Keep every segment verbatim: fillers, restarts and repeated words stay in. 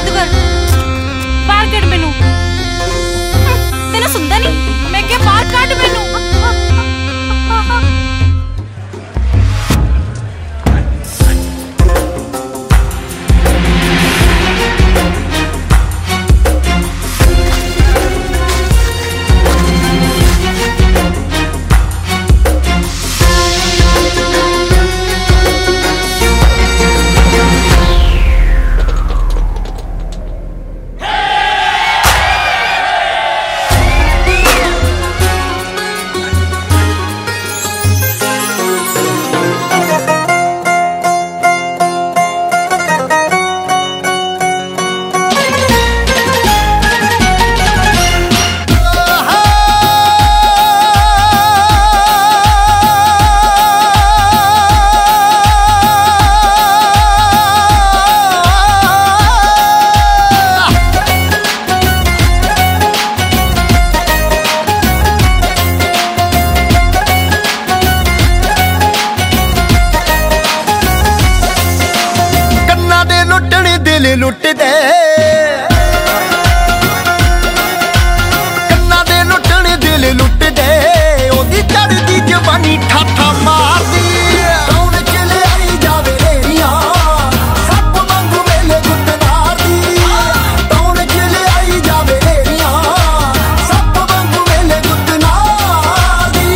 जादूगर बाहर कट मैनू तेन सुनता नहीं मैं क्या बाहर कट मैनू लुट दे कन्ना दे लुटने दिल लुट दे ओदी चढ़दी जवानी ठाठा मार दी कौन चले आई जावे रेरिया सप वांगू मेले गुट मार दी कौन चले आई जावे रेरिया सप वांगू मेले गुट मार दी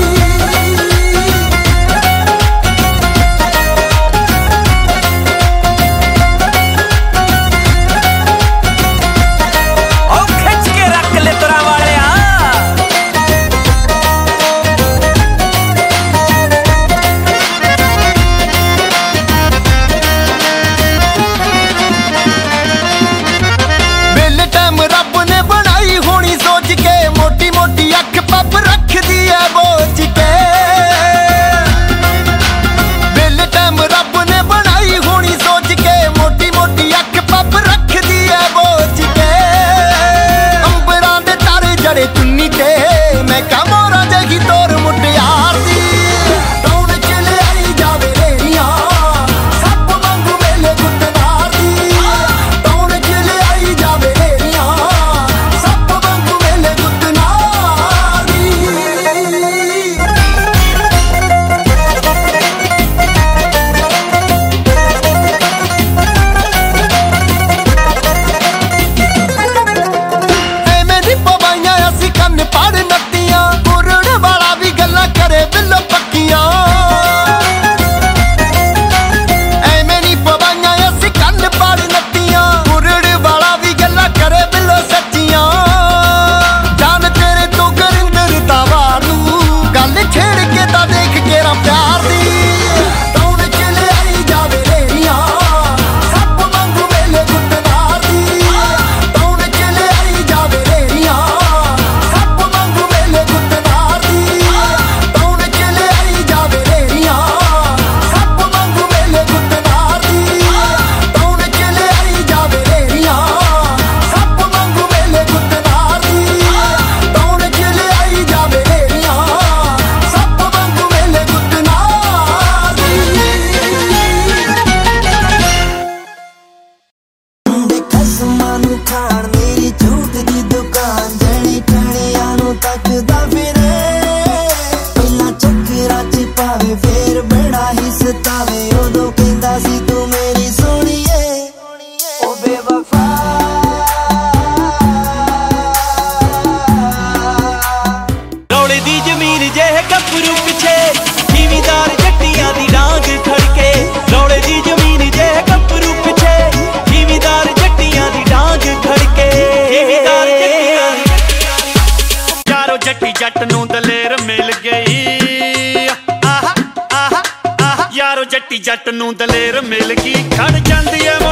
जट नूं दलेर मिल गई आहा आहा आहा यारो जट्टी जट नूं दलेर मिल गई खड़ जांदी है